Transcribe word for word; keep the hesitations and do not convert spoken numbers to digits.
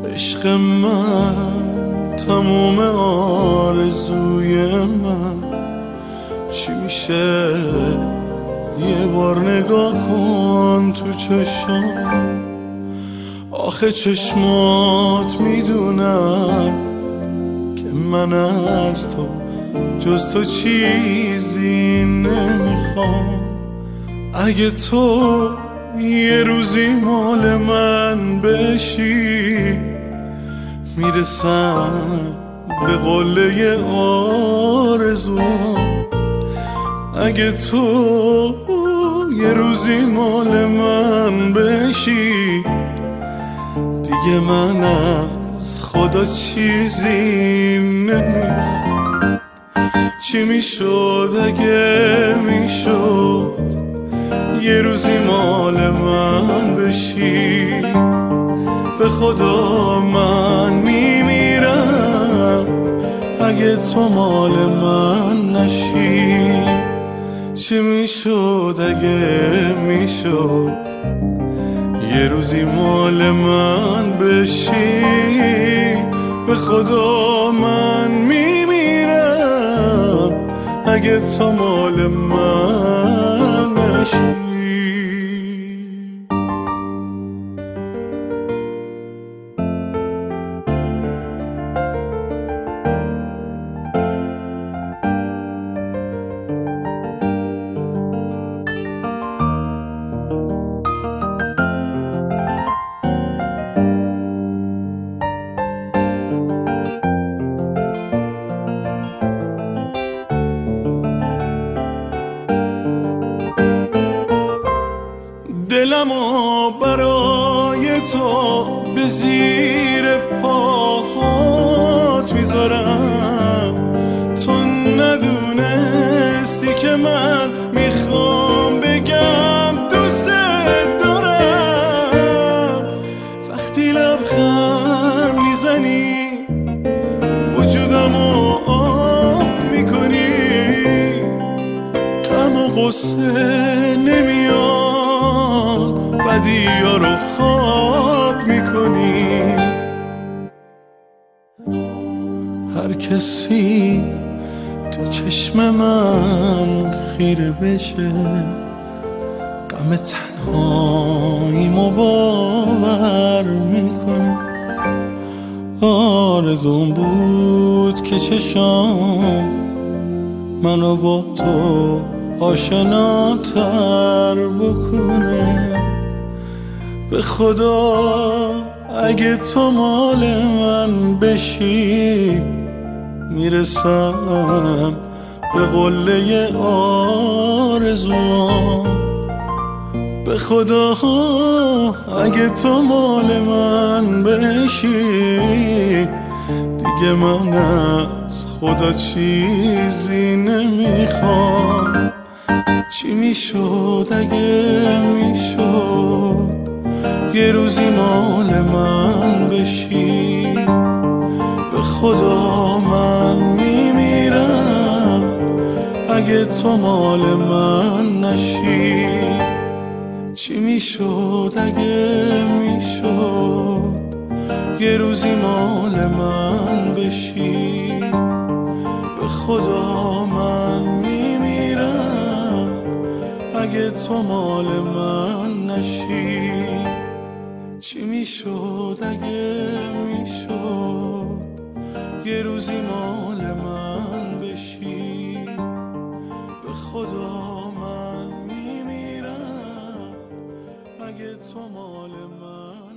عشق من تموم آرزوی من چی میشه؟ یه بار نگاه کن تو چشم، آخه چشمات میدونم که من از تو جز تو چیزی نمیخوام. اگه تو یه روزی مال من بشی میرسم به قله آرزوام. اگه تو یه روزی مال من بشی دیگه من از خدا چیزی نمیخوام. چی میشد اگه میشد یه روزی مال من بشی؟ به خدا من میمیرم اگه تو مال من نشی. چی میشد اگه میشد یه روزی مال من بشی؟ به خدا من میمیرم اگه تو مال من نشی. دلمو برای تو به زیر پاهات میذارم، تو ندونستی که من میخوام بگم دوست دارم. وقتی لبخند میزنی وجودمو آب میکنی، غم و غصه نمیاد بدی ها رو خواب میکنی. هر کسی تو چشم من خیره بشه غم تنهاییمو باور میکنه. آرزوم بود که چشام منو با تو آشناتر بکنه. به خدا اگه تو مال من بشی میرسم به قله آرزوام. به خدا اگه تو مال من بشی دیگه من از خدا چیزی نمیخوام. چی میشد اگه میشد یه روزی مال من بشی؟ به خدا من میمیرم اگه تو مال من نشی. چی میشد اگه میشد یه روزی مال من بشی؟ به خدا من میمیرم اگه تو مال من نشی. چی میشد اگه میشد یه روزی مال من بشی؟ به خدا من میمیرم اگه تو مال من